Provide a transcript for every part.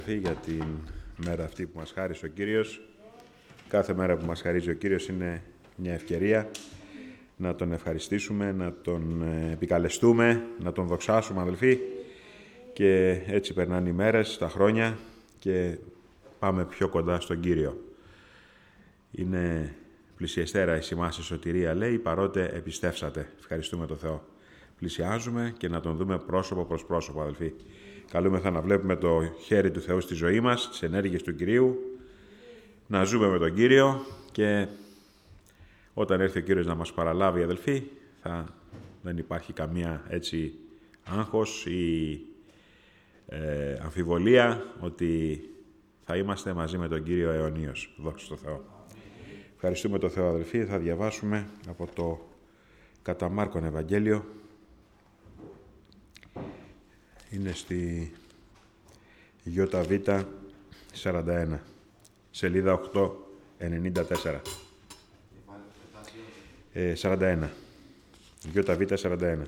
Για την μέρα αυτή που μας χάρισε ο Κύριος. Κάθε μέρα που μας χαρίζει ο Κύριος είναι μια ευκαιρία να Τον ευχαριστήσουμε, να Τον επικαλεστούμε, να Τον δοξάσουμε, αδελφοί. Και έτσι περνάνε οι μέρες, τα χρόνια και πάμε πιο κοντά στον Κύριο. Είναι πλησιεστέρα η σημάσια σωτηρία, λέει, παρότε επιστεύσατε. Ευχαριστούμε τον Θεό. Πλησιάζουμε και να Τον δούμε πρόσωπο προς πρόσωπο, αδελφοί. Καλούμεθα να βλέπουμε το χέρι του Θεού στη ζωή μας, τις ενέργειες του Κυρίου, να ζούμε με τον Κύριο και όταν έρθει ο Κύριος να μας παραλάβει, αδελφοί, δεν υπάρχει καμία έτσι άγχος ή αμφιβολία ότι θα είμαστε μαζί με τον Κύριο αιωνίως. Δόξα τω Θεώ. Ευχαριστούμε τον Θεό, αδελφοί. Θα διαβάσουμε από το κατά Μάρκον Ευαγγέλιο. Είναι στη ΙΒ 41, σελίδα 894. 41. ΙΒ 41.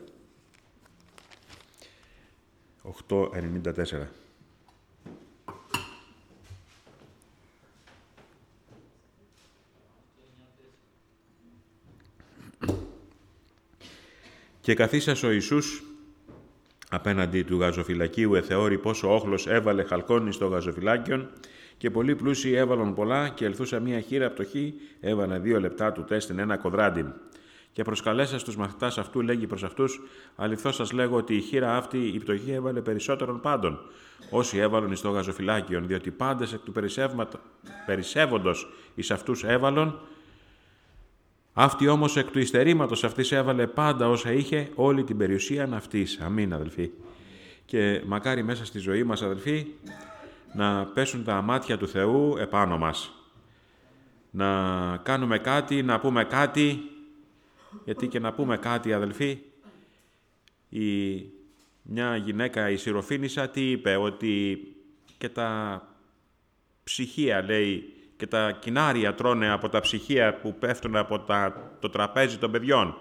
894. Και καθίσας ο Ιησούς απέναντι του γαζοφυλακίου εθεώρη πόσο όχλος έβαλε χαλκόνι στο γαζοφυλάκιον και πολλοί πλούσιοι έβαλαν πολλά και ελθούσα μία χείρα πτωχή έβαλε 2 λεπτά του τέστην ένα κοδράντιν. Και προσκαλέσα στους μαθητάς αυτού λέγει προς αυτούς αληθώς σας λέγω ότι η χείρα αυτή η πτωχή έβαλε περισσότερον πάντων όσοι έβαλαν εις το γαζοφυλάκιον, διότι πάντες εκ του περισσεύοντος εις αυτούς έβαλον, αυτή όμως εκ του υστερήματος αυτής έβαλε πάντα όσα είχε, όλη την περιουσίαν αυτής. Αμήν, αδελφοί. Και μακάρι μέσα στη ζωή μας, αδελφοί, να πέσουν τα μάτια του Θεού επάνω μας. Να κάνουμε κάτι, να πούμε κάτι, γιατί και να πούμε κάτι, αδελφοί, μια γυναίκα, η Συροφήνισσα, τι είπε, ότι και τα ψυχία, λέει, και τα κινάρια τρώνε από τα ψυχία που πέφτουν από το τραπέζι των παιδιών.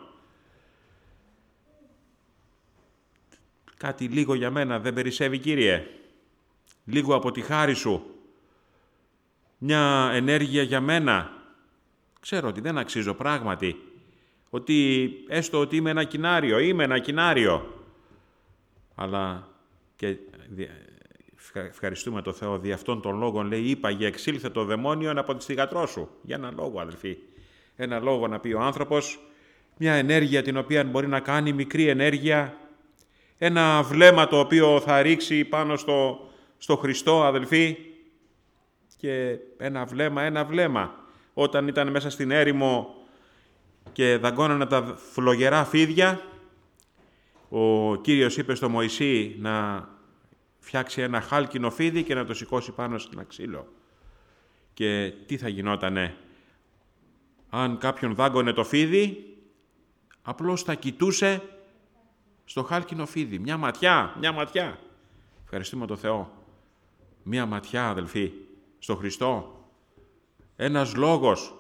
Κάτι λίγο για μένα δεν περισσεύει, Κύριε. Λίγο από τη χάρη Σου. Μια ενέργεια για μένα. Ξέρω ότι δεν αξίζω πράγματι. Ότι έστω ότι είμαι ένα κινάριο. Αλλά και ευχαριστούμε τον Θεό, δι' αυτόν τον λόγο, λέει, είπαγε εξήλθε το δαιμόνιον από τη θυγατρό σου. Για ένα λόγο, αδελφοί. Ένα λόγο να πει ο άνθρωπος, μια ενέργεια την οποία μπορεί να κάνει, μικρή ενέργεια, ένα βλέμμα το οποίο θα ρίξει πάνω στο Χριστό, αδελφοί, και ένα βλέμμα. Όταν ήταν μέσα στην έρημο και δαγκώνανε τα φλογερά φίδια, ο Κύριος είπε στο Μωυσή να φτιάξει ένα χάλκινο φίδι και να το σηκώσει πάνω στην ξύλο. Και τι θα γινότανε? Αν κάποιον δάγκωνε το φίδι, απλώς θα κοιτούσε στο χάλκινο φίδι. Μια ματιά. Ευχαριστούμε τον Θεό. Μια ματιά, αδελφοί, στο Χριστό. Ένας λόγος.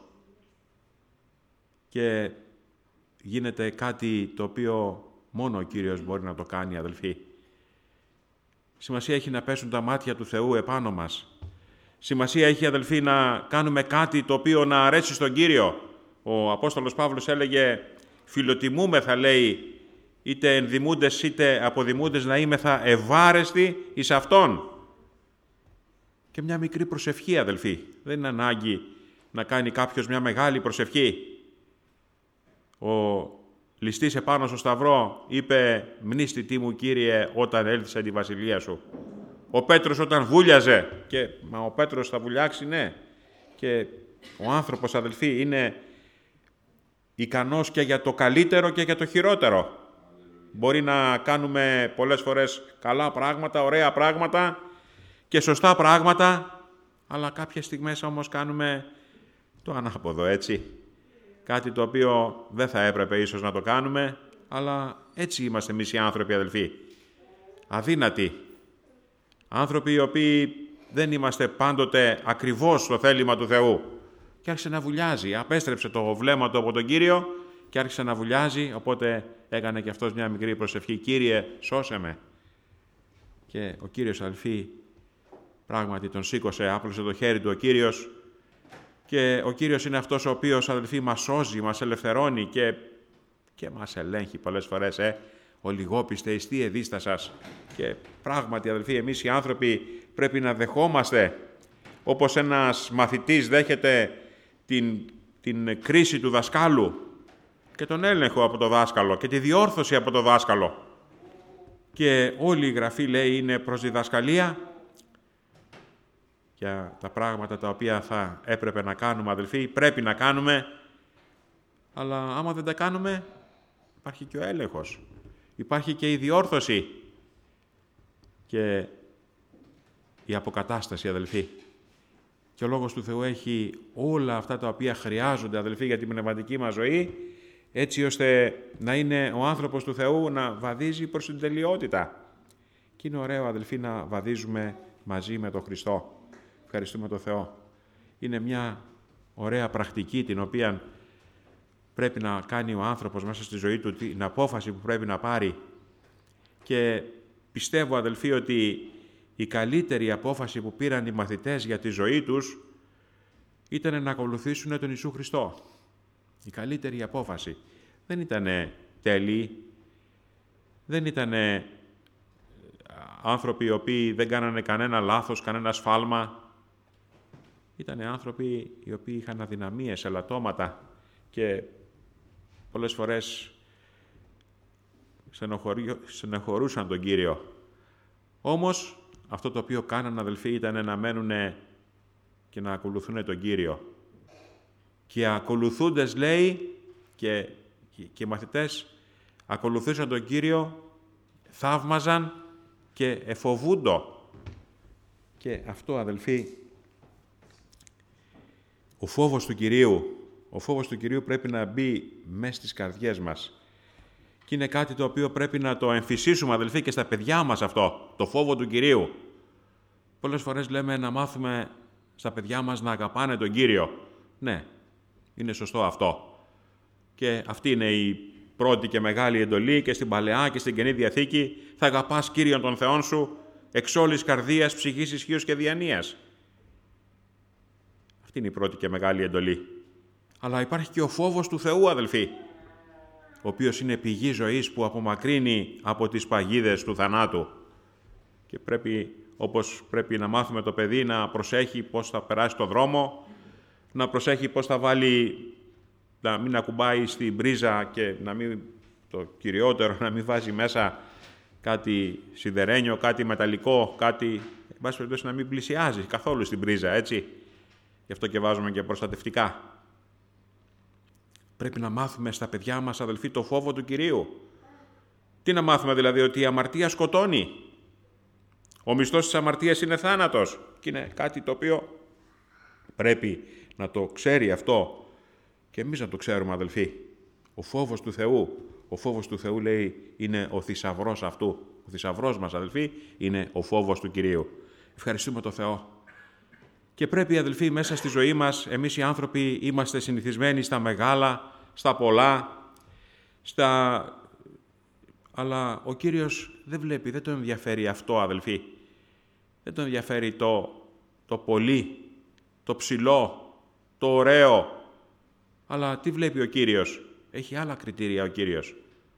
Και γίνεται κάτι το οποίο μόνο ο Κύριος μπορεί να το κάνει, αδελφοί. Σημασία έχει να πέσουν τα μάτια του Θεού επάνω μας. Σημασία έχει, αδελφοί, να κάνουμε κάτι το οποίο να αρέσει στον Κύριο. Ο Απόστολος Παύλος έλεγε «Φιλοτιμούμεθα», λέει, είτε ενδημούντες είτε αποδημούντες, να είμεθα ευάρεστοι εις Αυτόν. Και μια μικρή προσευχή, αδελφοί. Δεν είναι ανάγκη να κάνει κάποιος μια μεγάλη προσευχή. Ο ληστής επάνω στο σταυρό είπε «Μνήστητή μου, Κύριε, όταν έλθεις τη βασιλεία Σου». Ο Πέτρος όταν βούλιαζε, μα ο Πέτρος θα βουλιάξει, ναι. Και ο άνθρωπος, αδελφοί, είναι ικανός και για το καλύτερο και για το χειρότερο. Μπορεί να κάνουμε πολλές φορές καλά πράγματα, ωραία πράγματα και σωστά πράγματα, αλλά κάποιες στιγμές όμως κάνουμε το ανάποδο, έτσι. Κάτι το οποίο δεν θα έπρεπε ίσως να το κάνουμε, αλλά έτσι είμαστε εμείς οι άνθρωποι, αδελφοί. Αδύνατοι. Άνθρωποι οι οποίοι δεν είμαστε πάντοτε ακριβώς στο θέλημα του Θεού. Και άρχισε να βουλιάζει. Απέστρεψε το βλέμμα του από τον Κύριο και άρχισε να βουλιάζει, οπότε έκανε και αυτός μια μικρή προσευχή. «Κύριε, σώσε με». Και ο Κύριος, αδελφοί, Πράγματι τον σήκωσε, άπλωσε το χέρι του ο Κύριος και ο Κύριος είναι αυτός ο οποίος, αδελφοί, μας σώζει, μας ελευθερώνει και μας ελέγχει πολλές φορές. Ο λιγόπιστε εις τι εδίστα σας. Και πράγματι, αδελφοί, εμείς οι άνθρωποι πρέπει να δεχόμαστε, όπως ένας μαθητής δέχεται την κρίση του δασκάλου και τον έλεγχο από το δάσκαλο και τη διόρθωση από το δάσκαλο. Και όλη η Γραφή, λέει, είναι προς διδασκαλία για τα πράγματα τα οποία θα έπρεπε να κάνουμε, αδελφοί, πρέπει να κάνουμε, αλλά άμα δεν τα κάνουμε, υπάρχει και ο έλεγχος, υπάρχει και η διόρθωση και η αποκατάσταση, αδελφοί. Και ο Λόγος του Θεού έχει όλα αυτά τα οποία χρειάζονται, αδελφοί, για την πνευματική μας ζωή, έτσι ώστε να είναι ο άνθρωπος του Θεού να βαδίζει προς την τελειότητα. Και είναι ωραίο, αδελφοί, να βαδίζουμε μαζί με τον Χριστό. Ευχαριστούμε τον Θεό. Είναι μια ωραία πρακτική την οποία πρέπει να κάνει ο άνθρωπος μέσα στη ζωή του, την απόφαση που πρέπει να πάρει. Και πιστεύω, αδελφοί, ότι η καλύτερη απόφαση που πήραν οι μαθητές για τη ζωή τους ήταν να ακολουθήσουν τον Ιησού Χριστό. Η καλύτερη απόφαση. Δεν ήταν τέλειοι, δεν ήταν άνθρωποι οι οποίοι δεν κάνανε κανένα λάθος, κανένα σφάλμα. Ήταν άνθρωποι οι οποίοι είχαν αδυναμίες, ελαττώματα και πολλές φορές στενοχωρούσαν τον Κύριο. Όμως αυτό το οποίο κάνανε, αδελφοί, ήταν να μένουν και να ακολουθούν τον Κύριο. Και ακολουθούντες, λέει, και οι μαθητές ακολουθούσαν τον Κύριο, θαύμαζαν και εφοβούντο. Και αυτό, αδελφοί, ο φόβος του Κυρίου πρέπει να μπει μέσα στις καρδιές μας. Και είναι κάτι το οποίο πρέπει να το εμφυσίσουμε, αδελφοί, και στα παιδιά μας αυτό, το φόβο του Κυρίου. Πολλές φορές λέμε να μάθουμε στα παιδιά μας να αγαπάνε τον Κύριο. Ναι, είναι σωστό αυτό. Και αυτή είναι η πρώτη και μεγάλη εντολή και στην Παλαιά και στην Καινή Διαθήκη. Θα αγαπάς Κύριον τον Θεόν σου εξ όλης καρδίας, ψυχής, ισχύως και διανοίας. Αυτή είναι η πρώτη και μεγάλη εντολή. Αλλά υπάρχει και ο φόβος του Θεού, αδελφοί, ο οποίος είναι πηγή ζωής που απομακρύνει από τις παγίδες του θανάτου. Και όπως πρέπει να μάθουμε το παιδί να προσέχει πώς θα περάσει το δρόμο, να προσέχει πώς θα βάλει, να μην ακουμπάει στην πρίζα και να μην, το κυριότερο, να μην βάζει μέσα κάτι σιδερένιο, κάτι μεταλλικό, κάτι, εν πάση περιπτώσει, να μην πλησιάζει καθόλου στην πρίζα, έτσι. Γι' αυτό και βάζουμε και προστατευτικά. Πρέπει να μάθουμε στα παιδιά μας, αδελφοί, το φόβο του Κυρίου. Τι να μάθουμε δηλαδή? Ότι η αμαρτία σκοτώνει. Ο μισθός της αμαρτίας είναι θάνατος. Και είναι κάτι το οποίο πρέπει να το ξέρει αυτό. Και εμείς να το ξέρουμε, αδελφοί. Ο φόβος του Θεού, λέει, είναι ο θησαυρός αυτού. Ο θησαυρός μας, αδελφοί, είναι ο φόβος του Κυρίου. Ευχαριστούμε τον Θεό. Και πρέπει, αδελφοί, μέσα στη ζωή μας, εμείς οι άνθρωποι είμαστε συνηθισμένοι στα μεγάλα, στα πολλά, αλλά ο Κύριος δεν βλέπει, δεν τον ενδιαφέρει αυτό, αδελφοί. Δεν τον ενδιαφέρει το πολύ, το ψηλό, το ωραίο. Αλλά τι βλέπει ο Κύριος? Έχει άλλα κριτήρια ο Κύριος.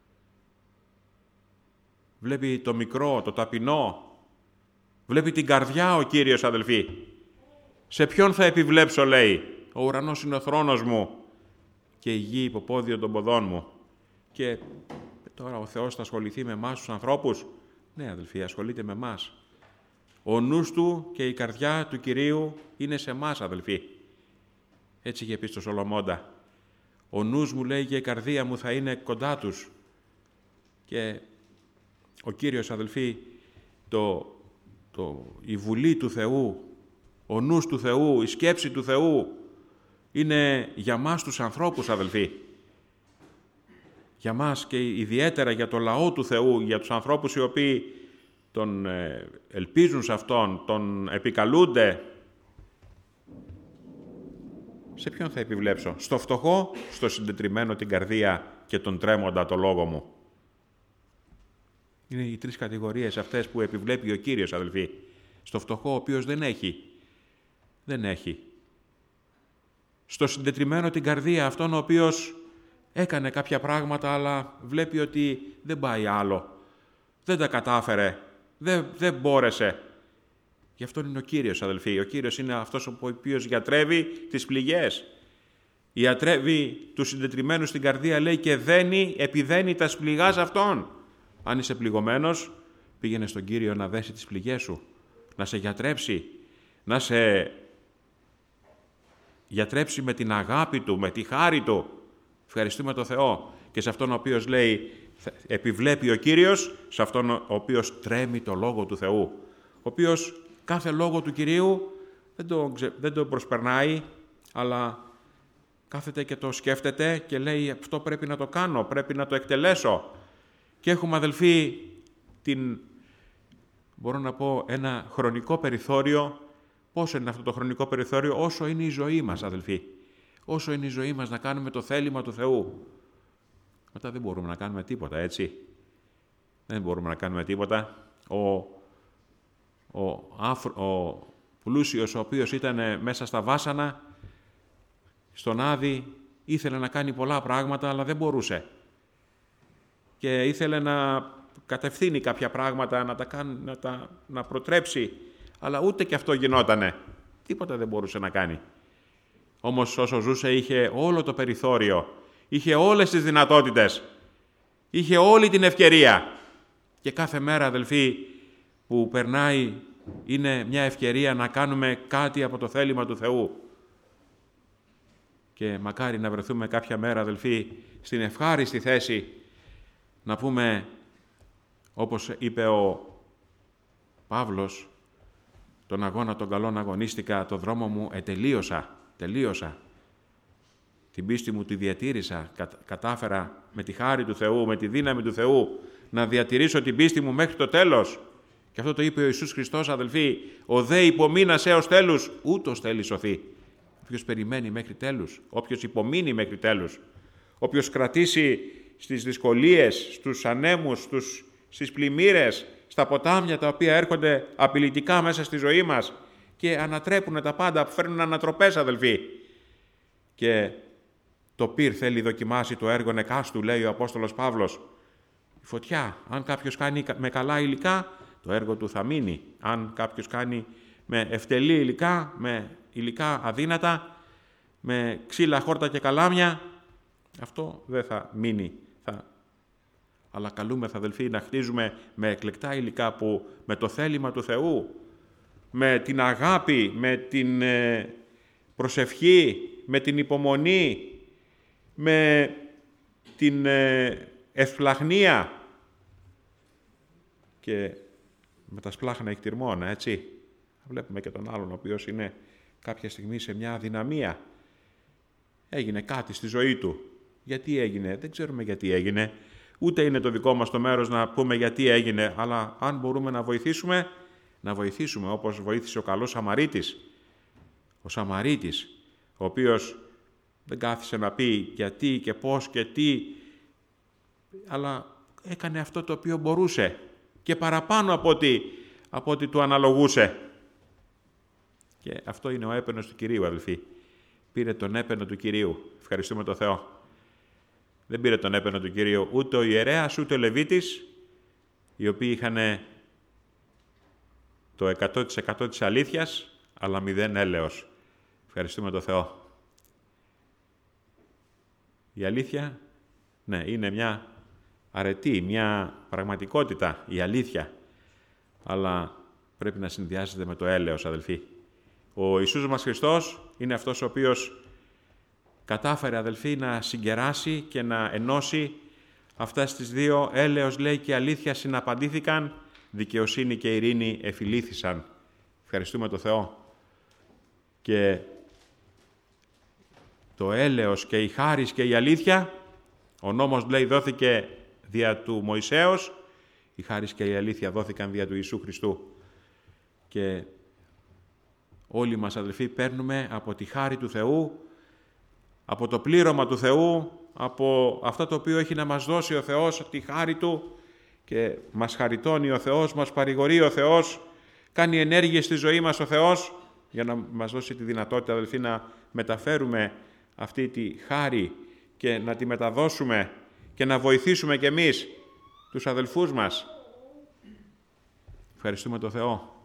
Βλέπει το μικρό, το ταπεινό. Βλέπει την καρδιά ο Κύριος, αδελφοί. Σε ποιον θα επιβλέψω, λέει? Ο ουρανός είναι ο θρόνος μου και η γη υποπόδιο των ποδών μου. Και τώρα ο Θεός θα ασχοληθεί με εμάς τους ανθρώπους? Ναι, αδελφοί, ασχολείται με εμάς. Ο νους του και η καρδιά του Κυρίου είναι σε εμάς, αδελφοί. Έτσι είχε πει στο Σολομώντα. Ο νους μου, λέει, και η καρδία μου θα είναι κοντά τους. Και ο Κύριος, αδελφοί, η βουλή του Θεού, ο νους του Θεού, η σκέψη του Θεού είναι για μας τους ανθρώπους, αδελφοί. Για μας και ιδιαίτερα για το λαό του Θεού, για τους ανθρώπους οι οποίοι τον ελπίζουν σε Αυτόν, τον επικαλούνται. Σε ποιον θα επιβλέψω? Στο φτωχό, στο συντετριμμένο την καρδία και τον τρέμοντα το λόγο μου. Είναι οι τρεις κατηγορίες αυτές που επιβλέπει ο Κύριος, αδελφοί. στο φτωχό ο οποίος δεν έχει. Δεν έχει. Στο συντετριμένο την καρδία, αυτόν ο οποίος έκανε κάποια πράγματα, αλλά βλέπει ότι δεν πάει άλλο. Δεν τα κατάφερε. Δεν μπόρεσε. Γι' αυτόν είναι ο Κύριος, αδελφοί. Ο Κύριος είναι αυτός ο οποίος γιατρεύει τις πληγές. Ιατρεύει τους συντετριμένους στην καρδία, λέει, και επιδένει τα πληγάς αυτών. Αν είσαι πληγωμένος, πήγαινε στον Κύριο να δέσει τις πληγές σου, να σε γιατρέψει, να σε γιατρέψει με την αγάπη Του, με τη χάρη Του. Ευχαριστούμε τον Θεό. Και σε αυτόν ο οποίος λέει, επιβλέπει ο Κύριος, σε αυτόν ο οποίος τρέμει το Λόγο του Θεού. Ο οποίος κάθε Λόγο του Κυρίου δεν τον προσπερνάει, αλλά κάθεται και το σκέφτεται και λέει, αυτό πρέπει να το κάνω, πρέπει να το εκτελέσω. Και έχουμε, αδελφοί, μπορώ να πω, ένα χρονικό περιθώριο. Πόσο είναι αυτό το χρονικό περιθώριο? Όσο είναι η ζωή μας, αδελφοί. Όσο είναι η ζωή μας, να κάνουμε το θέλημα του Θεού. Μετά δεν μπορούμε να κάνουμε τίποτα, έτσι. Δεν μπορούμε να κάνουμε τίποτα. Ο πλούσιος, ο οποίος ήταν μέσα στα βάσανα, στον Άδη, ήθελε να κάνει πολλά πράγματα, αλλά δεν μπορούσε. Και ήθελε να κατευθύνει κάποια πράγματα, να προτρέψει, αλλά ούτε και αυτό γινότανε. Τίποτα δεν μπορούσε να κάνει. Όμως όσο ζούσε είχε όλο το περιθώριο, είχε όλες τις δυνατότητες, είχε όλη την ευκαιρία. Και κάθε μέρα, αδελφοί, που περνάει είναι μια ευκαιρία να κάνουμε κάτι από το θέλημα του Θεού. Και μακάρι να βρεθούμε κάποια μέρα, αδελφοί, στην ευχάριστη θέση να πούμε, όπως είπε ο Παύλος, τον αγώνα των καλών αγωνίστηκα, το δρόμο μου τελείωσα. Την πίστη μου τη διατήρησα, κατάφερα με τη χάρη του Θεού, με τη δύναμη του Θεού, να διατηρήσω την πίστη μου μέχρι το τέλος. Και αυτό το είπε ο Ιησούς Χριστός, αδελφοί, ο δε υπομείνας έως τέλους, ούτως θέλει σωθεί. Όποιος περιμένει μέχρι τέλους, όποιος υπομείνει μέχρι τέλους, όποιος κρατήσει στις δυσκολίες, στους ανέμους, στις πλημμύρες, στα ποτάμια τα οποία έρχονται απειλητικά μέσα στη ζωή μας και ανατρέπουν τα πάντα, φέρνουν ανατροπές, αδελφοί. Και το πυρ θέλει δοκιμάσει το έργο νεκάστου, λέει ο Απόστολος Παύλος. Η φωτιά, αν κάποιος κάνει με καλά υλικά, το έργο του θα μείνει. Αν κάποιος κάνει με ευτελή υλικά, με υλικά αδύνατα, με ξύλα, χόρτα και καλάμια, αυτό δεν θα μείνει. Αλλά καλούμεθα, αδελφοί, να χτίζουμε με εκλεκτά υλικά που με το θέλημα του Θεού, με την αγάπη, με την προσευχή, με την υπομονή, με την ευσπλαχνία και με τα σπλάχνα εκτιρμόνα, έτσι. Βλέπουμε και τον άλλον, ο οποίος είναι κάποια στιγμή σε μια αδυναμία. Έγινε κάτι στη ζωή του. Γιατί έγινε? Δεν ξέρουμε γιατί έγινε. Ούτε είναι το δικό μας το μέρος να πούμε γιατί έγινε, αλλά αν μπορούμε να βοηθήσουμε όπως βοήθησε ο καλός Σαμαρίτης. Ο Σαμαρίτης, ο οποίος δεν κάθισε να πει γιατί και πώς και τι, αλλά έκανε αυτό το οποίο μπορούσε και παραπάνω από ό,τι του αναλογούσε. Και αυτό είναι ο έπαινος του Κυρίου, αδελφοί. Πήρε τον έπαινο του Κυρίου. Ευχαριστούμε τον Θεό. Δεν πήρε τον έπαινο του Κυρίου ούτε ο ιερέας ούτε ο Λεβίτης, οι οποίοι είχαν το 100% της αλήθειας, αλλά 0 έλεος. Ευχαριστούμε τον Θεό. Η αλήθεια, ναι, είναι μια αρετή, μια πραγματικότητα, η αλήθεια. Αλλά πρέπει να συνδυάζεται με το έλεος, αδελφοί. Ο Ιησούς μας Χριστός είναι αυτός ο οποίος κατάφερε, αδελφοί, να συγκεράσει και να ενώσει αυτές τις δύο. Έλεος, λέει, και αλήθεια συναπαντήθηκαν, δικαιοσύνη και ειρήνη εφηλήθησαν. Ευχαριστούμε τον Θεό. Και το έλεος και η χάρις και η αλήθεια, ο νόμος, λέει, δόθηκε δια του Μωυσέως, η χάρις και η αλήθεια δόθηκαν δια του Ιησού Χριστού. Και όλοι μας, αδελφοί, παίρνουμε από τη χάρη του Θεού, από το πλήρωμα του Θεού, από αυτό το οποίο έχει να μας δώσει ο Θεός, τη χάρη Του, και μας χαριτώνει ο Θεός, μας παρηγορεί ο Θεός Κάνει ενέργειες στη ζωή μας ο Θεός για να μας δώσει τη δυνατότητα, αδελφοί, να μεταφέρουμε αυτή τη χάρη και να τη μεταδώσουμε και να βοηθήσουμε κι εμείς τους αδελφούς μας. Ευχαριστούμε τον Θεό.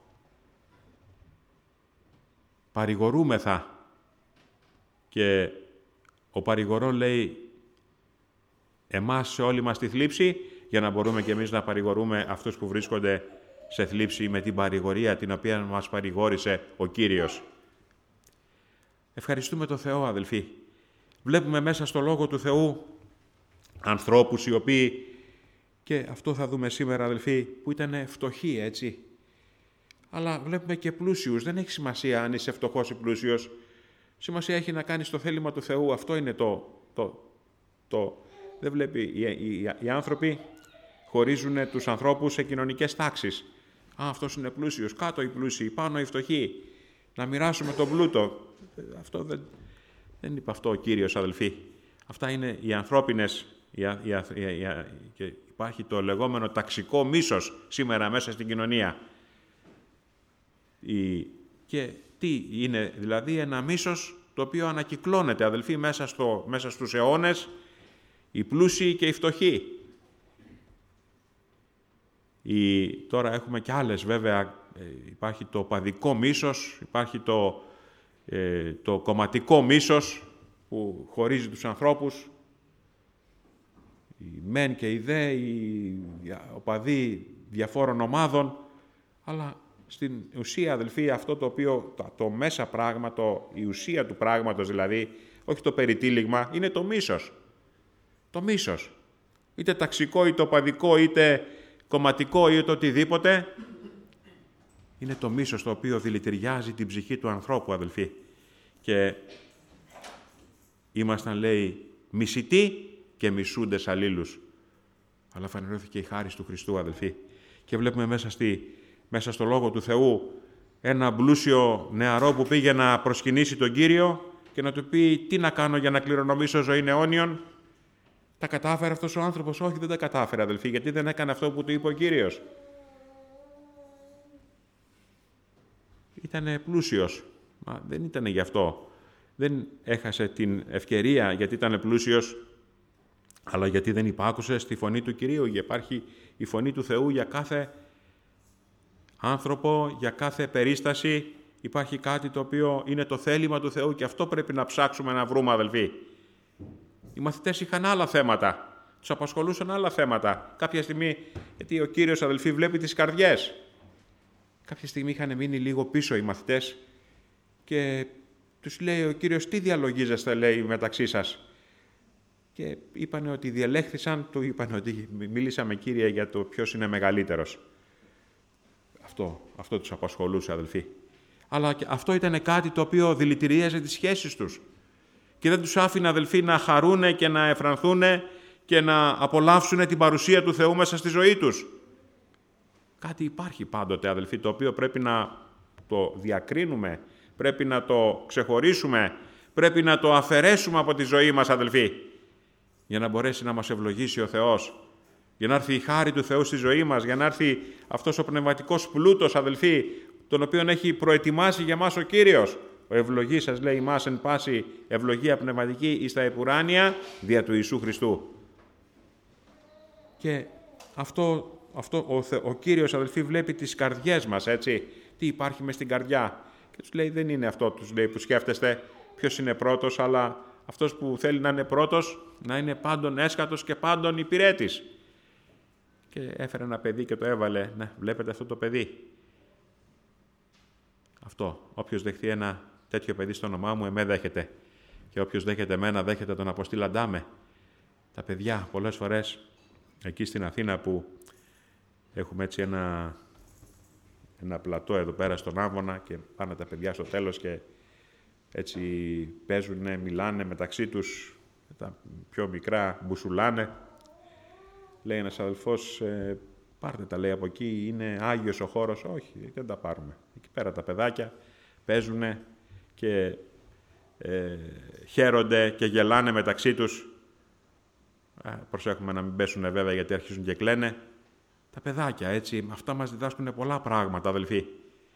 Παρηγορούμεθα και ο παρηγορών λέει εμάς σε όλη μας τη θλίψη, για να μπορούμε κι εμείς να παρηγορούμε αυτούς που βρίσκονται σε θλίψη με την παρηγορία την οποία μας παρηγόρησε ο Κύριος. Ευχαριστούμε τον Θεό, αδελφοί. Βλέπουμε μέσα στο Λόγο του Θεού ανθρώπους οι οποίοι, και αυτό θα δούμε σήμερα, αδελφοί, που ήταν φτωχοί, έτσι. Αλλά βλέπουμε και πλούσιους. Δεν έχει σημασία αν είσαι φτωχός ή πλούσιος. Σημασία έχει να κάνεις το θέλημα του Θεού. Αυτό είναι Δεν βλέπει. Οι άνθρωποι χωρίζουν τους ανθρώπους σε κοινωνικές τάξεις. Αυτός είναι πλούσιος, κάτω οι πλούσιοι, πάνω οι φτωχοί. Να μοιράσουμε τον πλούτο. Αυτό δεν είπε αυτό ο Κύριος, αδελφοί. Αυτά είναι οι ανθρώπινες. Και υπάρχει το λεγόμενο ταξικό μίσος σήμερα μέσα στην κοινωνία. Και τι είναι, δηλαδή ένα μίσος το οποίο ανακυκλώνεται, αδελφοί, μέσα στους αιώνες, οι πλούσιοι και οι φτωχοί. Τώρα έχουμε και άλλες, βέβαια, υπάρχει το παδικό μίσος, υπάρχει το κομματικό μίσος που χωρίζει τους ανθρώπους, οι μεν και οι δε, οι οπαδοί διαφόρων ομάδων, αλλά στην ουσία, αδελφοί, αυτό το οποίο, το μέσα πράγμα, η ουσία του πράγματος δηλαδή, όχι το περιτύλιγμα, είναι το μίσος. Το μίσος. Είτε ταξικό, είτε οπαδικό, είτε κομματικό, είτε οτιδήποτε. Είναι το μίσος το οποίο δηλητηριάζει την ψυχή του ανθρώπου, αδελφοί. Και ήμασταν, λέει, μισητοί και μισούντες αλλήλους. Αλλά φανερώθηκε η χάρις του Χριστού, αδελφοί. Και βλέπουμε μέσα στο Λόγο του Θεού ένα πλούσιο νεαρό που πήγε να προσκυνήσει τον Κύριο και να του πει τι να κάνω για να κληρονομήσω ζωή αιώνιον. Τα κατάφερε αυτός ο άνθρωπος? Όχι, δεν τα κατάφερε, αδελφοί, γιατί δεν έκανε αυτό που του είπε ο Κύριος. Ήτανε πλούσιος. Μα δεν ήτανε γι' αυτό. Δεν έχασε την ευκαιρία γιατί ήταν πλούσιος, αλλά γιατί δεν υπάκουσε στη φωνή του Κυρίου. Υπάρχει η φωνή του Θεού για κάθε άνθρωπο, για κάθε περίσταση. Υπάρχει κάτι το οποίο είναι το θέλημα του Θεού και αυτό πρέπει να ψάξουμε να βρούμε, αδελφοί. Οι μαθητές είχαν άλλα θέματα. Τους απασχολούσαν άλλα θέματα. Κάποια στιγμή, γιατί ο Κύριος, αδελφοί, βλέπει τις καρδιές. Κάποια στιγμή είχαν μείνει λίγο πίσω οι μαθητές και τους λέει ο Κύριος, τι διαλογίζεστε, λέει, μεταξύ σας. Και είπανε ότι διελέχθησαν, του είπαν ότι μίλησαμε, Κύριε, για το ποιος είναι μεγαλύτερος. Αυτό τους απασχολούσε, αδελφοί. Αλλά αυτό ήταν κάτι το οποίο δηλητηρίαζε τις σχέσεις τους. Και δεν τους άφηνε, αδελφοί, να χαρούνε και να εφρανθούνε και να απολαύσουν την παρουσία του Θεού μέσα στη ζωή τους. Κάτι υπάρχει πάντοτε, αδελφοί, το οποίο πρέπει να το διακρίνουμε, πρέπει να το ξεχωρίσουμε, πρέπει να το αφαιρέσουμε από τη ζωή μας, αδελφοί, για να μπορέσει να μας ευλογήσει ο Θεός, για να έρθει η χάρη του Θεού στη ζωή μας, για να έρθει αυτός ο πνευματικός πλούτος, αδελφοί, τον οποίον έχει προετοιμάσει για μας ο Κύριος. Ο ευλογεί σας, λέει, μας εν πάση ευλογία πνευματική εις τα επουράνια δια του Ιησού Χριστού. Και αυτό ο Κύριος, αδελφοί, βλέπει τις καρδιές μας, έτσι. Τι υπάρχει μες στην καρδιά. Και τους λέει, δεν είναι αυτό, τους λέει, που σκέφτεστε ποιος είναι πρώτος, αλλά αυτός που θέλει να είναι πρώτος, να είναι πάντων έσκατος και πάντων υπηρέτης. Και έφερε ένα παιδί και το έβαλε. Ναι, βλέπετε αυτό το παιδί. Αυτό. Όποιος δεχθεί ένα τέτοιο παιδί στο όνομά μου, εμέ δέχεται. Και όποιος δέχεται εμένα, δέχεται τον Αποστήλ Αντάμε. Τα παιδιά, πολλές φορές, εκεί στην Αθήνα που έχουμε έτσι ένα πλατό εδώ πέρα στον Άμβονα και πάνε τα παιδιά στο τέλος και έτσι παίζουνε, μιλάνε μεταξύ τους, τα πιο μικρά μπουσουλάνε. Λέει ένας αδελφός, πάρτε τα, λέει, από εκεί, είναι άγιος ο χώρος. Όχι, δεν τα πάρουμε. Εκεί πέρα τα παιδάκια παίζουνε και χαίρονται και γελάνε μεταξύ τους. Προσέχουμε να μην πέσουνε βέβαια, γιατί αρχίζουν και κλαίνε. Τα παιδάκια, έτσι, αυτά μας διδάσκουν πολλά πράγματα, αδελφοί.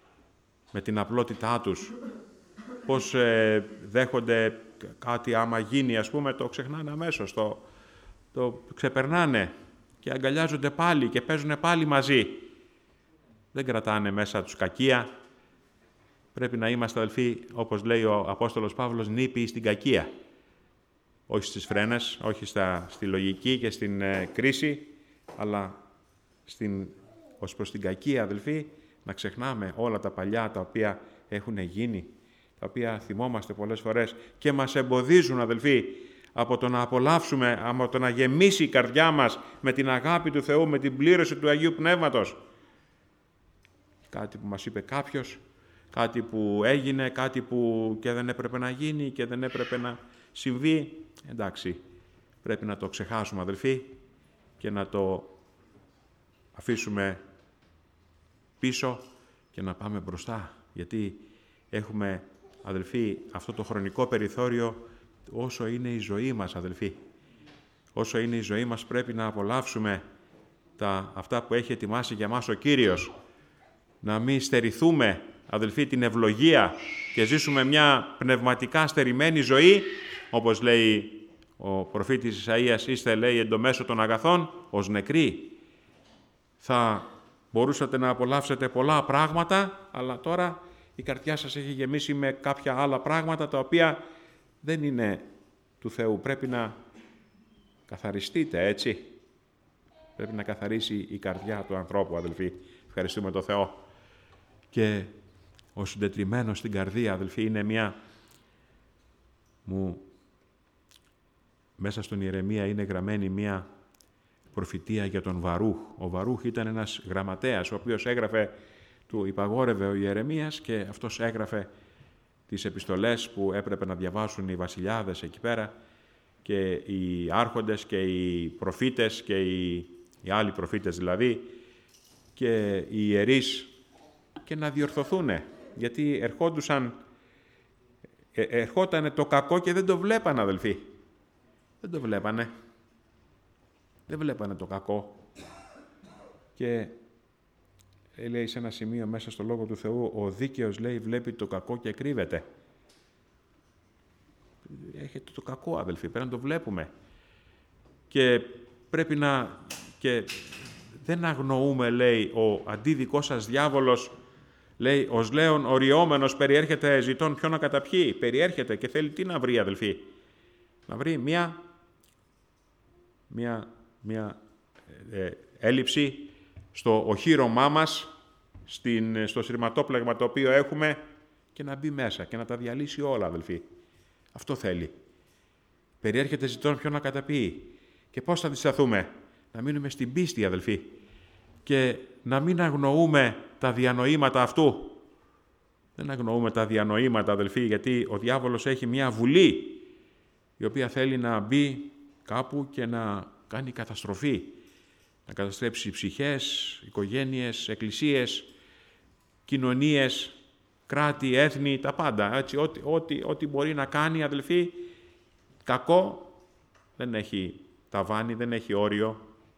με την απλότητά τους, πώς δέχονται κάτι άμα γίνει, ας πούμε, το ξεχνάνε αμέσως, το ξεπερνάνε και αγκαλιάζονται πάλι και παίζουν πάλι μαζί. Δεν κρατάνε μέσα τους κακία. Πρέπει να είμαστε, αδελφοί, όπως λέει ο Απόστολος Παύλος, νήπιοι στην κακία. Όχι στις φρένες, όχι στη λογική και στην κρίση, αλλά ως προς την κακία, αδελφοί, να ξεχνάμε όλα τα παλιά τα οποία έχουν γίνει, τα οποία θυμόμαστε πολλές φορές και μας εμποδίζουν, αδελφοί, από το να απολαύσουμε, από το να γεμίσει η καρδιά μας με την αγάπη του Θεού, με την πλήρωση του Αγίου Πνεύματος. Κάτι που μας είπε κάποιος, κάτι που έγινε, κάτι που και δεν έπρεπε να γίνει και δεν έπρεπε να συμβεί. Εντάξει, πρέπει να το ξεχάσουμε, αδελφοί, και να το αφήσουμε πίσω και να πάμε μπροστά. Γιατί έχουμε, αδελφοί, αυτό το χρονικό περιθώριο όσο είναι η ζωή μας, αδελφοί. Όσο είναι η ζωή μας πρέπει να απολαύσουμε αυτά που έχει ετοιμάσει για μας ο Κύριος. Να μην στερηθούμε, αδελφοί, την ευλογία και ζήσουμε μια πνευματικά στερημένη ζωή, όπως λέει ο προφήτης Ισαΐας, είστε, λέει, εν το μέσο των αγαθών, ως νεκροί. Θα μπορούσατε να απολαύσετε πολλά πράγματα, αλλά τώρα η καρδιά σας έχει γεμίσει με κάποια άλλα πράγματα, τα οποία δεν είναι του Θεού. Πρέπει να καθαριστείτε, έτσι. Πρέπει να καθαρίσει η καρδιά του ανθρώπου, αδελφοί. Ευχαριστούμε τον Θεό. Και ο συντετριμμένος στην καρδία, αδελφοί, είναι μέσα στον Ιερεμία είναι γραμμένη μια προφητεία για τον Βαρούχ. Ο Βαρούχ ήταν ένας γραμματέας, ο οποίος του υπαγόρευε ο Ιερεμίας και αυτός έγραφε τις επιστολές που έπρεπε να διαβάσουν οι βασιλιάδες εκεί πέρα και οι άρχοντες και οι προφήτες και οι άλλοι προφήτες δηλαδή και οι ιερείς, και να διορθωθούν, γιατί ερχότανε το κακό και δεν το βλέπανε, αδελφοί. Δεν το βλέπανε. Δεν βλέπανε το κακό. Και λέει σε ένα σημείο μέσα στο Λόγο του Θεού, ο δίκαιος, λέει, βλέπει το κακό και κρύβεται. Έχετε το κακό, αδελφοί, πρέπει να το βλέπουμε. Και πρέπει και δεν αγνοούμε, λέει, ο αντίδικός σας διάβολος, λέει, ως λέων οριόμενος περιέρχεται ζητών ποιο να καταπιεί. Περιέρχεται και θέλει τι να βρει, αδελφοί. Να βρει μια έλλειψη στο οχύρωμά μας, στο σειρματόπλεγμα το οποίο έχουμε, και να μπει μέσα και να τα διαλύσει όλα, αδελφοί. Αυτό θέλει. Περιέρχεται ζητών ποιο να καταπιεί. Και πώς θα αντισταθούμε? Να μείνουμε στην πίστη, αδελφοί, και να μην αγνοούμε τα διανοήματα αυτού. Δεν αγνοούμε τα διανοήματα, αδελφοί, γιατί ο διάβολος έχει μια βουλή η οποία θέλει να μπει κάπου και να κάνει καταστροφή. Να καταστρέψει ψυχές, οικογένειες, εκκλησίες, κοινωνίες, κράτη, έθνη, τα πάντα. Έτσι, ό,τι μπορεί να κάνει, αδελφοί, κακό, δεν έχει ταβάνι, δεν έχει όριο.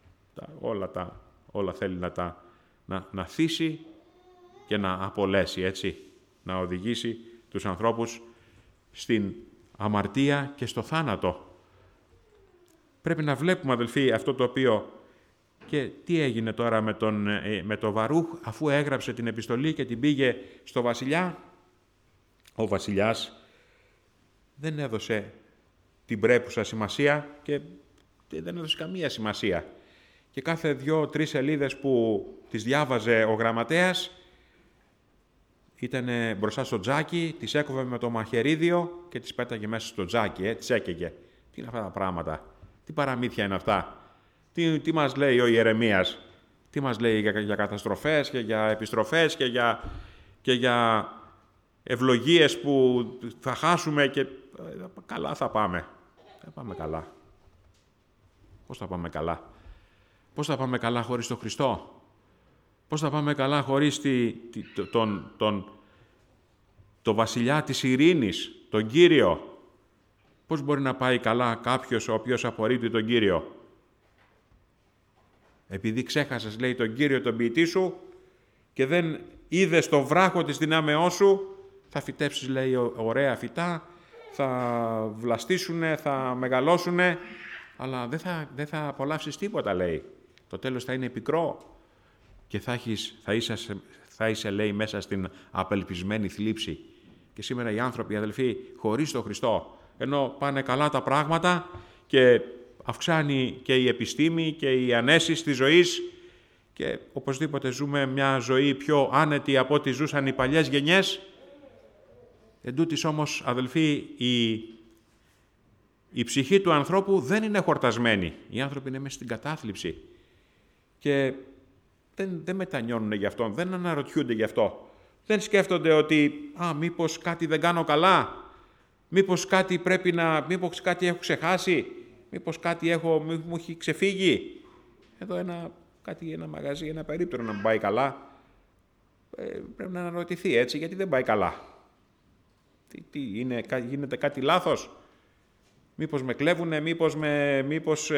Όλα θέλει να θύσει και να απολέσει, έτσι. Να οδηγήσει τους ανθρώπους στην αμαρτία και στο θάνατο. Πρέπει να βλέπουμε, αδελφοί, αυτό το οποίο... Και τι έγινε τώρα με το Βαρούχ, αφού έγραψε την επιστολή και την πήγε στο βασιλιά? Ο βασιλιάς δεν έδωσε την πρέπουσα σημασία και δεν έδωσε καμία σημασία. Και κάθε 2-3 σελίδες που τις διάβαζε ο γραμματέας ήταν μπροστά στο τζάκι, τις έκοβε με το μαχαιρίδιο και τις πέταγε μέσα στο τζάκι, τις έκαιγε. Τι είναι αυτά τα πράγματα? Τι παραμύθια είναι αυτά? Τι μας λέει ο Ιερεμίας? Τι μας λέει για καταστροφές και για επιστροφές και για ευλογίες που θα χάσουμε και καλά θα πάμε? Θα πάμε καλά. Πώς θα πάμε καλά? Πώς θα πάμε καλά χωρίς τον Χριστό? Πώς θα πάμε καλά χωρίς το βασιλιά της ειρήνης, τον Κύριο? Πώς μπορεί να πάει καλά κάποιος ο οποίος απορρίπτει τον Κύριο? Επειδή ξέχασες, λέει, τον Κύριο τον ποιητή σου και δεν είδες το βράχο της δυνάμεώς σου, θα φυτέψεις, λέει, ωραία φυτά, θα βλαστήσουνε, θα μεγαλώσουνε, αλλά δεν θα απολαύσεις τίποτα, λέει. Το τέλος θα είναι πικρό και θα είσαι, λέει, μέσα στην απελπισμένη θλίψη. Και σήμερα οι άνθρωποι, αδελφοί, χωρίς τον Χριστό, ενώ πάνε καλά τα πράγματα και αυξάνει και η επιστήμη και η ανέσεις της ζωής και οπωσδήποτε ζούμε μια ζωή πιο άνετη από ό,τι ζούσαν οι παλιές γενιές. Εν τούτοις όμως, αδελφοί, η ψυχή του ανθρώπου δεν είναι χορτασμένη. Οι άνθρωποι είναι μέσα στην κατάθλιψη και δεν μετανιώνουν γι' αυτό, δεν αναρωτιούνται γι' αυτό. Δεν σκέφτονται ότι μήπως κάτι δεν κάνω καλά, μήπως κάτι μήπως κάτι έχω ξεχάσει, μήπως κάτι μου έχει ξεφύγει. Εδώ ένα μαγαζί, ένα περίπτερο να μην πάει καλά, πρέπει να αναρωτηθεί έτσι, γιατί δεν πάει καλά. Γίνεται κάτι λάθος, μήπως με κλέβουνε, μήπως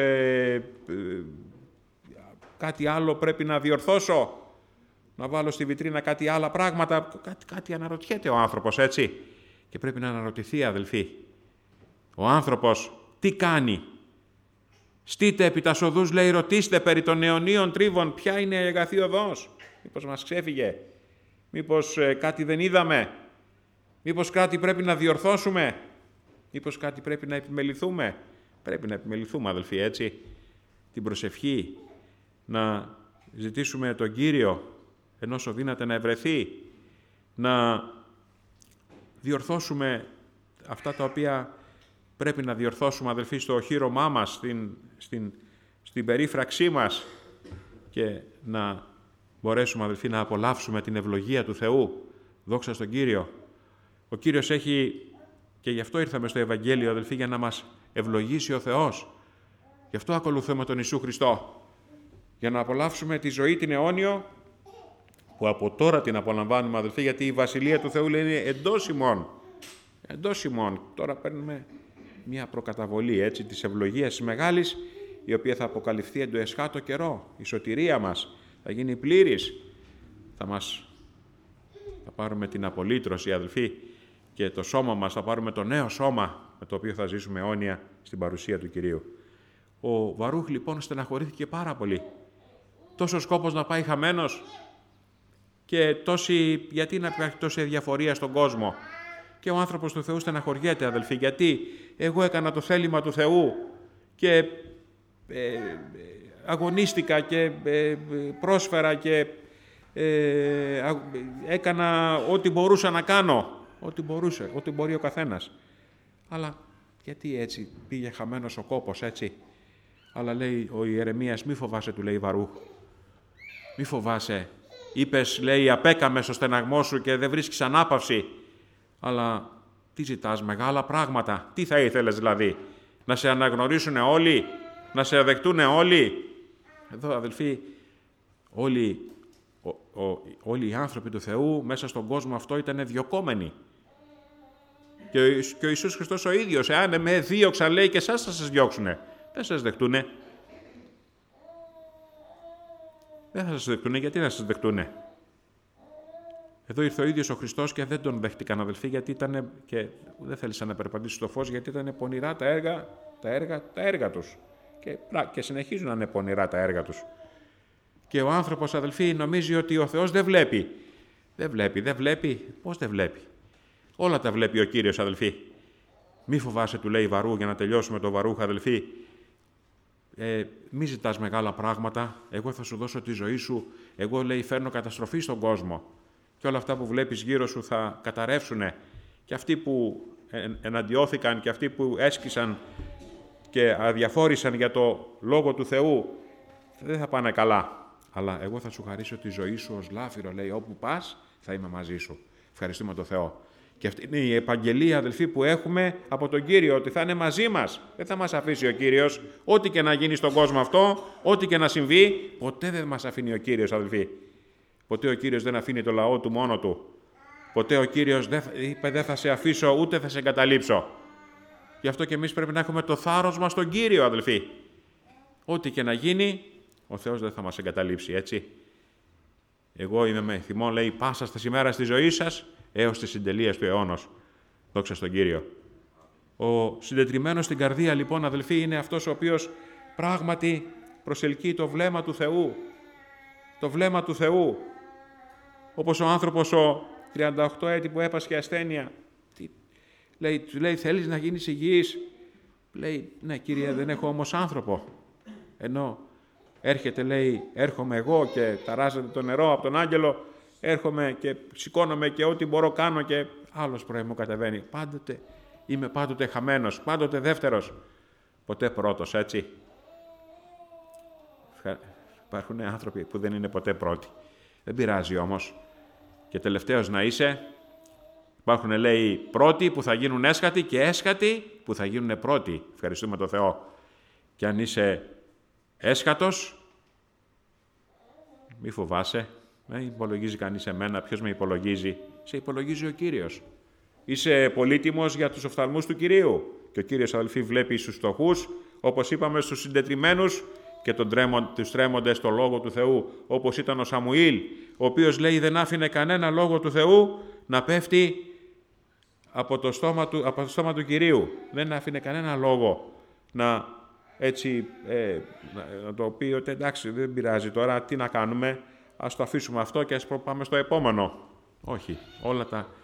κάτι άλλο πρέπει να διορθώσω, να βάλω στη βιτρίνα κάτι άλλα πράγματα, κάτι αναρωτιέται ο άνθρωπος, έτσι. Και πρέπει να αναρωτηθεί, αδελφοί. Ο άνθρωπος τι κάνει? Στείτε επί τας οδούς, λέει, ρωτήστε περί των αιωνίων τρίβων, ποια είναι η αγαθή οδός. Μήπως μας ξέφυγε, μήπως κάτι δεν είδαμε, μήπως κάτι πρέπει να διορθώσουμε, μήπως κάτι πρέπει να επιμεληθούμε. Πρέπει να επιμεληθούμε, αδελφοί, έτσι. Την προσευχή, να ζητήσουμε τον Κύριο, ενώσο δύναται να ευρεθεί, να διορθώσουμε αυτά τα οποία πρέπει να διορθώσουμε, αδελφοί, στο οχύρωμά μας, στην περίφραξή μας και να μπορέσουμε, αδελφοί, να απολαύσουμε την ευλογία του Θεού. Δόξα στον Κύριο. Ο Κύριος έχει, και γι' αυτό ήρθαμε στο Ευαγγέλιο, αδελφοί, για να μας ευλογήσει ο Θεός. Γι' αυτό ακολουθούμε τον Ιησού Χριστό. Για να απολαύσουμε τη ζωή την αιώνιο, που από τώρα την απολαμβάνουμε, αδελφοί, γιατί η Βασιλεία του Θεού, λέει, είναι εντός ημών. Εντός ημών. Τώρα παίρνουμε μια προκαταβολή, έτσι, της ευλογίας της μεγάλης, η οποία θα αποκαλυφθεί εν το εσχάτο καιρό. Η σωτηρία μας θα γίνει πλήρης. Θα πάρουμε την απολύτρωση, αδελφοί, και το σώμα μας θα πάρουμε το νέο σώμα, με το οποίο θα ζήσουμε αιώνια στην παρουσία του Κυρίου. Ο Βαρούχ, λοιπόν, στεναχωρήθηκε πάρα πολύ. Τόσο σκόπος να πάει χαμένος και γιατί να υπάρχει τόση αδιαφορία στον κόσμο. Και ο άνθρωπος του Θεού στεναχωριέται, αδελφοί, γιατί εγώ έκανα το θέλημα του Θεού και αγωνίστηκα και πρόσφερα και έκανα ό,τι μπορούσα να κάνω. Ό,τι μπορεί ο καθένας. Αλλά γιατί έτσι πήγε χαμένος ο κόπος, έτσι? Αλλά λέει ο Ιερεμίας, μη φοβάσαι, του λέει Βαρούχ. Μη φοβάσαι. Είπες, λέει, απέκαμε στο στεναγμό σου και δεν βρίσκεις ανάπαυση. Αλλά τι ζητάς? Μεγάλα πράγματα. Τι θα ήθελες δηλαδή? Να σε αναγνωρίσουν όλοι? Να σε αδεχτούν όλοι? Εδώ, αδελφοί, όλοι οι άνθρωποι του Θεού μέσα στον κόσμο αυτό ήταν διωκόμενοι. Και ο Ιησούς Χριστός ο ίδιος, εάν με δίωξαν, λέει, και εσάς θα σας διώξουνε. Δεν σας δεχτούνε. Δεν θα σας δεχτούνε. Γιατί να σας δεχτούνε? Εδώ ήρθε ο ίδιος ο Χριστός και δεν τον δέχτηκαν, αδελφοί, γιατί και δεν θέλησαν να περπατήσουν στο φως, γιατί ήταν πονηρά τα έργα τους. Και συνεχίζουν να είναι πονηρά τα έργα τους. Και ο άνθρωπος, αδελφοί, νομίζει ότι ο Θεός δεν βλέπει. Δεν βλέπει. Πώς δεν βλέπει? Όλα τα βλέπει ο Κύριος, αδελφοί. Μη φοβάσαι, του λέει Βαρού, για να τελειώσουμε το Βαρούχ, αδελφοί. Μη ζητάς μεγάλα πράγματα. Εγώ θα σου δώσω τη ζωή σου. Εγώ, λέει, φέρνω καταστροφή στον κόσμο. Και όλα αυτά που βλέπεις γύρω σου θα καταρρεύσουνε. Και αυτοί που εναντιώθηκαν και αυτοί που έσκησαν και αδιαφόρησαν για το Λόγο του Θεού, δεν θα πάνε καλά. Αλλά εγώ θα σου χαρίσω τη ζωή σου ως λάφυρο, λέει, όπου πας θα είμαι μαζί σου. Ευχαριστούμε τον Θεό. Και αυτή είναι η επαγγελία, αδελφοί, που έχουμε από τον Κύριο, ότι θα είναι μαζί μας. Δεν θα μας αφήσει ο Κύριος. Ό,τι και να γίνει στον κόσμο αυτό, ό,τι και να συμβεί, ποτέ δεν μας αφήνει ο Κύριος, αδελφοί. Ποτέ ο Κύριος δεν αφήνει το λαό του μόνο του. Ποτέ ο Κύριος είπε, δεν θα σε αφήσω, ούτε θα σε εγκαταλείψω. Γι' αυτό και εμείς πρέπει να έχουμε το θάρρος μας στον Κύριο, αδελφοί. Ό,τι και να γίνει, ο Θεός δεν θα μας εγκαταλείψει, έτσι. Εγώ είμαι με θυμό, λέει, πάσα στα ημέρας της ζωής σας, έως τις συντελείες του αιώνος. Δόξα στον Κύριο. Ο συντετριμμένος στην καρδία, λοιπόν, αδελφοί, είναι αυτός ο οποίος πράγματι προσελκύει το βλέμμα του Θεού. Το βλέμμα του Θεού. Όπως ο άνθρωπος ο 38 έτη που έπασχε ασθένεια. Του λέει, θέλεις να γίνεις υγιής? Λέει, ναι Κύριε, δεν έχω όμως άνθρωπο. Ενώ έρχεται, λέει, έρχομαι εγώ και ταράζεται το νερό από τον άγγελο, έρχομαι και σηκώνομαι και ό,τι μπορώ κάνω και άλλος πρωί μου κατεβαίνει. Είμαι πάντοτε χαμένος, πάντοτε δεύτερος, ποτέ πρώτος, έτσι. Υπάρχουν άνθρωποι που δεν είναι ποτέ πρώτοι. Δεν πειράζει όμως. Και τελευταίος να είσαι. Υπάρχουν, λέει, πρώτοι που θα γίνουν έσχατοι και έσχατοι που θα γίνουν πρώτοι. Ευχαριστούμε τον Θεό. Και αν είσαι έσχατος, μη φοβάσαι. Δεν υπολογίζει κανείς εμένα. Ποιος με υπολογίζει? Σε υπολογίζει ο Κύριος. Είσαι πολύτιμος για τους οφθαλμούς του Κυρίου. Και ο Κύριος, αδελφοί, βλέπει στους φτωχούς, όπως είπαμε, στους συντετριμμένους και τους τρέμοντες στο Λόγο του Θεού, όπως ήταν ο Σαμουήλ, ο οποίος, λέει, δεν άφηνε κανένα Λόγο του Θεού να πέφτει από το στόμα του Κυρίου. Δεν άφηνε κανένα λόγο να έτσι να το πει ότι εντάξει, δεν πειράζει τώρα, τι να κάνουμε, ας το αφήσουμε αυτό και ας πάμε στο επόμενο. Όχι, όλα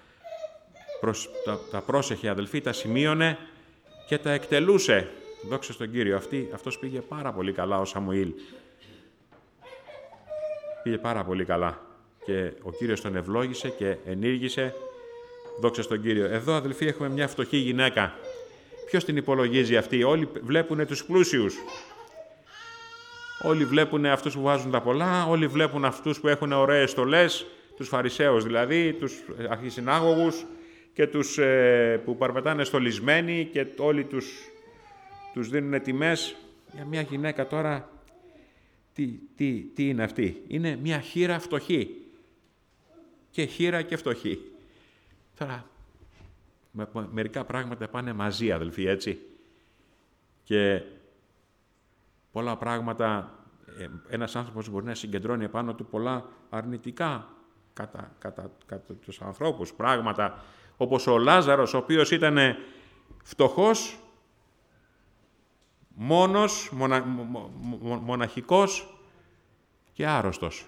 τα πρόσεχε, αδελφοί, τα σημείωνε και τα εκτελούσε. Δόξα στον Κύριο. Αυτός πήγε πάρα πολύ καλά, ο Σαμουήλ. Πήγε πάρα πολύ καλά. Και ο Κύριος τον ευλόγησε και ενήργησε. Δόξα στον Κύριο. Εδώ, αδελφοί, έχουμε μια φτωχή γυναίκα. Ποιος την υπολογίζει αυτή? Όλοι βλέπουν τους πλούσιους. Όλοι βλέπουν αυτούς που βάζουν τα πολλά. Όλοι βλέπουν αυτούς που έχουν ωραίες στολές. Τους Φαρισαίους δηλαδή, τους αρχισυνάγωγους και τους που παρπετάνε στολισμένοι και όλοι τους δίνουν τιμές. Για μια γυναίκα τώρα, τι είναι αυτή? Είναι μια χήρα φτωχή. Και χήρα και φτωχή. Τώρα, μερικά πράγματα πάνε μαζί, αδελφοί, έτσι. Και πολλά πράγματα, ένας άνθρωπος μπορεί να συγκεντρώνει επάνω του πολλά αρνητικά κατά τους ανθρώπους. Πράγματα όπως ο Λάζαρος, ο οποίος ήταν φτωχός, μόνος, μοναχικός και άρρωστος.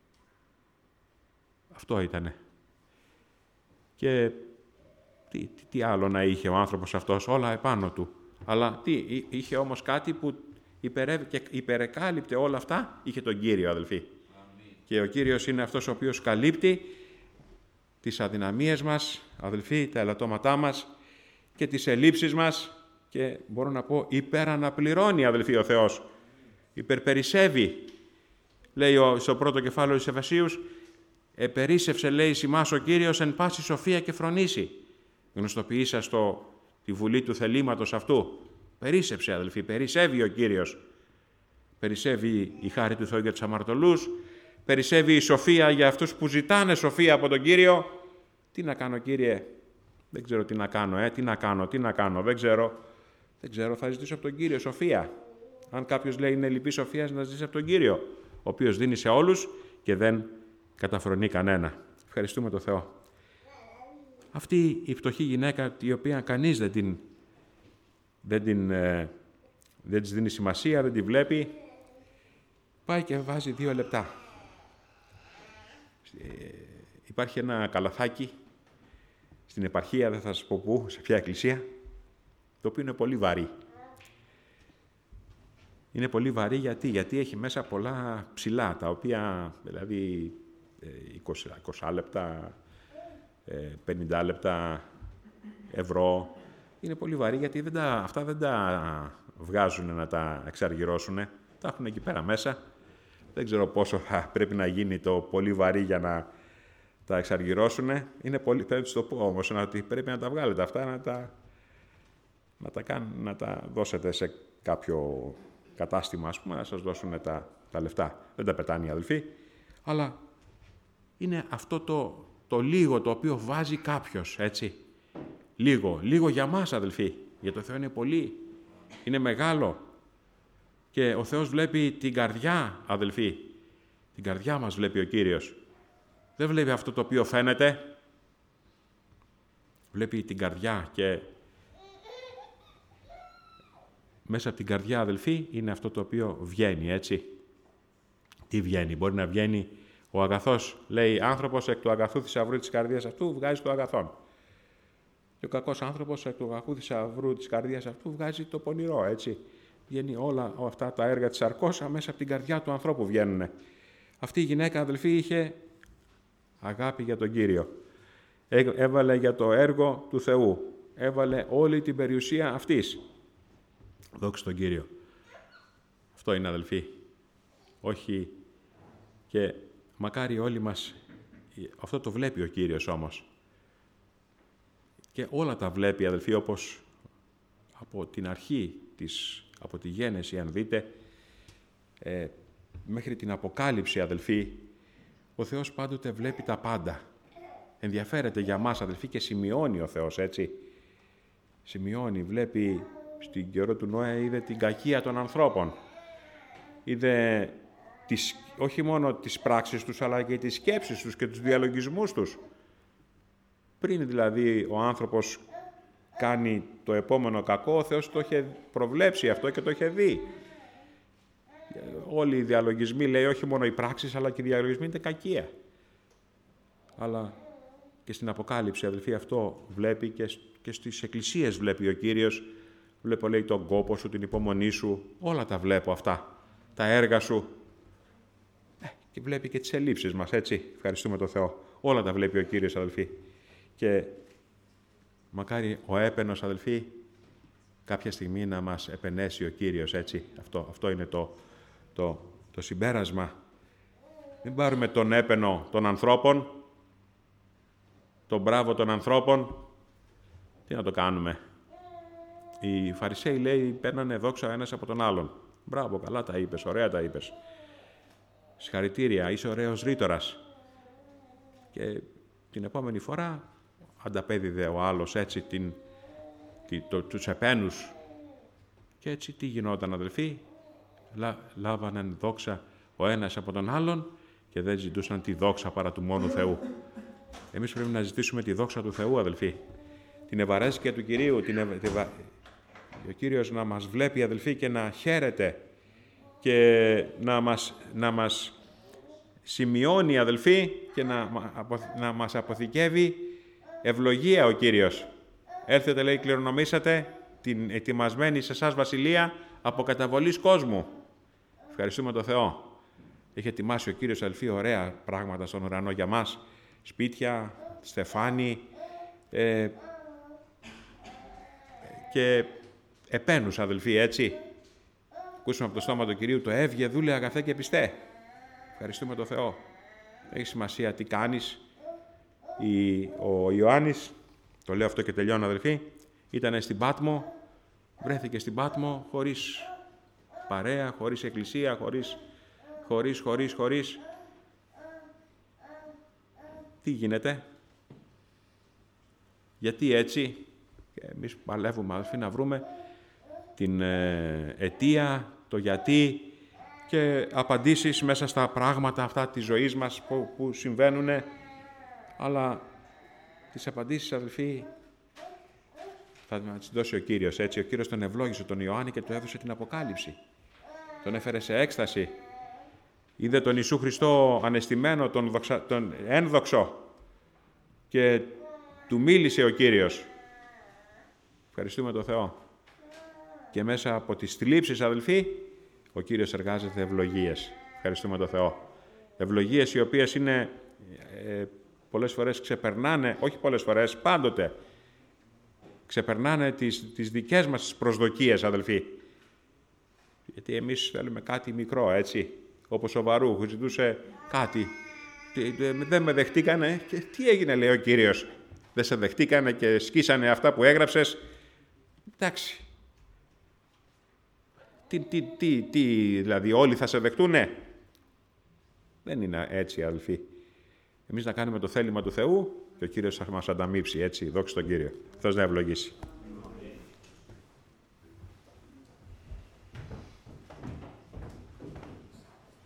Αυτό ήτανε. Και τι άλλο να είχε ο άνθρωπος αυτός? Όλα επάνω του. Αλλά είχε όμως κάτι που υπερεκάλυπτε όλα αυτά? Είχε τον Κύριο, αδελφοί. Αμήν. Και ο Κύριος είναι αυτός ο οποίος καλύπτει τις αδυναμίες μας, αδελφοί, τα ελαττώματά μας και τις ελλείψεις μας και μπορώ να πω υπεραναπληρώνει, αδελφοί, ο Θεός. Υπερπερισσεύει. Λέει στο πρώτο κεφάλαιο της Εφεσίους, «Επερίσσευσε, λέει, ημάς ο Κύριος εν πάση σοφία και φρονήσει». Γνωστοποιήσα τη βουλή του θελήματος αυτού. Περίσσεψε, αδελφοί, περισσεύει ο Κύριος. Περισσεύει η χάρη του Θεού για τους αμαρτωλούς, περισσεύει η σοφία για αυτούς που ζητάνε σοφία από τον Κύριο. Τι να κάνω, Κύριε? Δεν ξέρω τι να κάνω, τι να κάνω, δεν ξέρω, θα ζητήσω από τον Κύριο σοφία. Αν κάποιος λέει είναι λυπή σοφία, να ζητήσει από τον Κύριο, ο οποίος δίνει σε όλους και δεν καταφρονεί κανένα. Ευχαριστούμε τον Θεό. Αυτή η φτωχή γυναίκα, η οποία κανείς δεν της δίνει σημασία, δεν τη βλέπει, πάει και βάζει 2 λεπτά. Υπάρχει ένα καλαθάκι στην επαρχία, δεν θα σας πω πού, σε ποια εκκλησία, το οποίο είναι πολύ βαρύ. Είναι πολύ βαρύ γιατί έχει μέσα πολλά ψηλά, τα οποία, δηλαδή, 20 λεπτά, 50 λεπτά, ευρώ. Είναι πολύ βαρύ γιατί αυτά δεν τα βγάζουν να τα εξαργυρώσουν. Τα έχουν εκεί πέρα μέσα. Δεν ξέρω πόσο θα πρέπει να γίνει το πολύ βαρύ για να τα εξαργυρώσουν. Είναι πολύ, πρέπει να τους το πω όμως, ότι πρέπει να τα βγάλετε αυτά, να τα δώσετε σε κάποιο κατάστημα, ας πούμε, να σας δώσουν τα λεφτά. Δεν τα πετάνε οι αδελφοί, αλλά είναι αυτό το λίγο το οποίο βάζει κάποιος, έτσι. Λίγο για μας, αδελφοί. Για το Θεό είναι πολύ, είναι μεγάλο. Και ο Θεός βλέπει την καρδιά, αδελφοί. Την καρδιά μας βλέπει ο Κύριος. Δεν βλέπει αυτό το οποίο φαίνεται. Βλέπει την καρδιά και μέσα από την καρδιά, αδελφοί, είναι αυτό το οποίο βγαίνει, έτσι. Τι βγαίνει? Μπορεί να βγαίνει ο αγαθός, λέει, άνθρωπος εκ του αγαθού θησαυρού της καρδίας αυτού βγάζει το αγαθόν. Και ο κακός άνθρωπος εκ του αγαθού θησαυρού της καρδίας αυτού βγάζει το πονηρό, έτσι. Βγαίνει όλα αυτά τα έργα της αρκός, μέσα από την καρδιά του ανθρώπου βγαίνουν. Αυτή η γυναίκα, αδελφοί, είχε αγάπη για τον Κύριο. Έβαλε για το έργο του Θεού. Έβαλε όλη την περιουσία αυτής. Δόξα τον Κύριο. Αυτό είναι, αδελφοί. Όχι. Και μακάρι όλοι μας, αυτό το βλέπει ο Κύριος όμως. Και όλα τα βλέπει, αδελφοί, όπως από την αρχή, από τη γέννηση, αν δείτε, μέχρι την Αποκάλυψη, αδελφοί, ο Θεός πάντοτε βλέπει τα πάντα. Ενδιαφέρεται για μας, αδελφοί, και σημειώνει ο Θεός, έτσι. Σημειώνει, βλέπει, στην καιρό του Νόε είδε την κακία των ανθρώπων. Είδε όχι μόνο τις πράξεις τους, αλλά και τις σκέψεις τους και τους διαλογισμούς τους. Πριν δηλαδή ο άνθρωπος κάνει το επόμενο κακό, ο Θεός το είχε προβλέψει αυτό και το είχε δει. Όλοι οι διαλογισμοί, λέει, όχι μόνο οι πράξεις, αλλά και οι διαλογισμοί είναι κακία. Αλλά και στην Αποκάλυψη, αδελφοί, αυτό βλέπει και στις εκκλησίες βλέπει ο Κύριος. Βλέπω, λέει, τον κόπο σου, την υπομονή σου, όλα τα βλέπω αυτά, τα έργα σου. Και βλέπει και τις ελλείψεις μας, έτσι. Ευχαριστούμε τον Θεό. Όλα τα βλέπει ο Κύριος, αδελφοί. Και μακάρι ο έπαινος, αδελφοί, κάποια στιγμή να μας επενέσει ο Κύριος, έτσι. Αυτό είναι το συμπέρασμα. Μην πάρουμε τον έπαινο των ανθρώπων, τον μπράβο των ανθρώπων. Τι να το κάνουμε? Οι Φαρισαίοι, λέει, παίρνανε δόξα ένας από τον άλλον. Μπράβο, καλά τα είπες, ωραία τα είπες. Συγχαρητήρια, είσαι ωραίος ρήτορας. Και την επόμενη φορά ανταπέδιδε ο άλλος, έτσι, τους επένους. Και έτσι τι γινόταν, αδελφοί? Λάβαναν δόξα ο ένας από τον άλλον και δεν ζητούσαν τη δόξα παρά του μόνου Θεού. Εμείς πρέπει να ζητήσουμε τη δόξα του Θεού, αδελφοί. Την ευαρέσκεια του Κυρίου, ο Κύριος να μας βλέπει, αδελφοί, και να χαίρεται και να μας σημειώνει, αδελφοί, και να μας αποθηκεύει ευλογία ο Κύριος. Έλθετε, λέει, κληρονομήσατε την ετοιμασμένη σε εσάς βασιλεία από καταβολής κόσμου. Ευχαριστούμε τον Θεό. Έχει ετοιμάσει ο Κύριος, αδελφοί, ωραία πράγματα στον ουρανό για μας. Σπίτια, στεφάνι και επένους, αδελφοί, έτσι. Ακούσαμε από το στόμα του Κυρίου το «Έβγε, δούλε, αγαθέ και πιστέ». Ευχαριστούμε τον Θεό. Έχει σημασία τι κάνεις. Ο Ιωάννης, το λέω αυτό και τελειώνω, αδελφοί, ήταν στην Πάτμο, βρέθηκε στην Πάτμο χωρίς παρέα, χωρίς εκκλησία, χωρίς. Τι γίνεται? Γιατί έτσι? Και εμείς παλεύουμε, αδελφοί, να βρούμε την αιτία, το γιατί και απαντήσεις μέσα στα πράγματα αυτά της ζωής μας που συμβαίνουν, αλλά τις απαντήσεις, αδελφοί, θα τις δώσει ο Κύριος, έτσι. Ο Κύριος τον ευλόγησε τον Ιωάννη και του έδωσε την Αποκάλυψη. Τον έφερε σε έκσταση. Είδε τον Ιησού Χριστό ανεστημένο, τον ένδοξο και του μίλησε ο Κύριος. Ευχαριστούμε τον Θεό. Και μέσα από τις θλίψεις, αδελφοί, ο Κύριος εργάζεται ευλογίες. Ευχαριστούμε τον Θεό. Ευλογίες οι οποίες είναι πολλές φορές ξεπερνάνε, όχι πολλές φορές, πάντοτε ξεπερνάνε τις δικές μας τις προσδοκίες, αδελφοί. Γιατί εμείς θέλουμε κάτι μικρό, έτσι. Όπως ο Βαρούχ ζητούσε κάτι. Δεν με δεχτήκανε. Και τι έγινε, λέει ο Κύριος? Δεν σε δεχτήκανε και σκίσανε αυτά που έγραψες? Εντάξει. Δηλαδή όλοι θα σε δεχτούνε? Δεν είναι έτσι, αδελφοί. Εμείς να κάνουμε το θέλημα του Θεού και ο Κύριος θα μας ανταμείψει, έτσι. Δόξα στον Κύριο. Θεός να ευλογήσει.